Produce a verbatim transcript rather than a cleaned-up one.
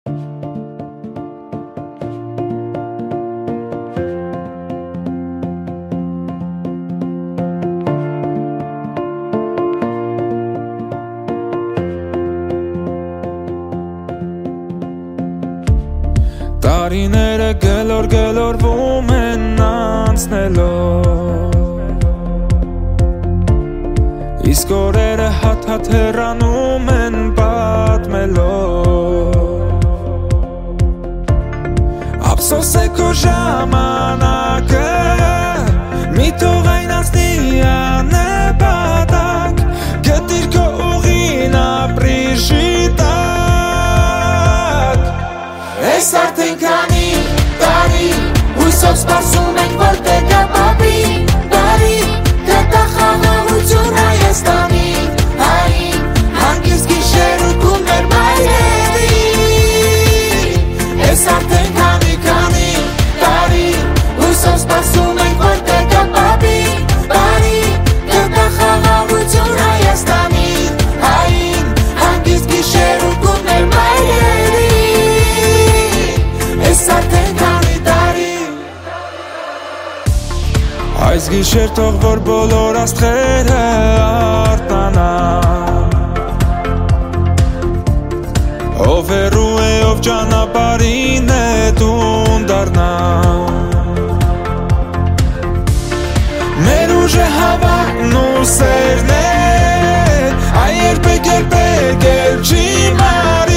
Տարիները գլոր գլորվում են անցնելով, իսկ օրերը հատ-հատ հեռանում են պատմելով, ափսոս է քո ժամանակը, մի թող այն անցնի աննպատակ, գտիր քո ուղին ապրի շիտակ։ Ես արդեն քանի տարի հույսով սպասում ենք, որ տեկա պապի բարի, գտա խաղաղություն Հայաստանի, հային հանգիստ գիշեր ու գումներ մայրերի։ Ես արդեն քանի քանի տարի հույսով սպասում ենք, որ տեկա պապի բարի, գտա խաղաղություն Հայաստանի, հային հանգիստ գիշեր ու գումներ մայրերի։ Ես արդեն քանի տարի Այս գիշեր թող որ բոլոր աստղերը արտանան, ով հեռու է, ով ճանապարհին է տուն դառնան, մեր ուժը հավատն ու սերն է, այ երբեք երբեք էլ չի մարի։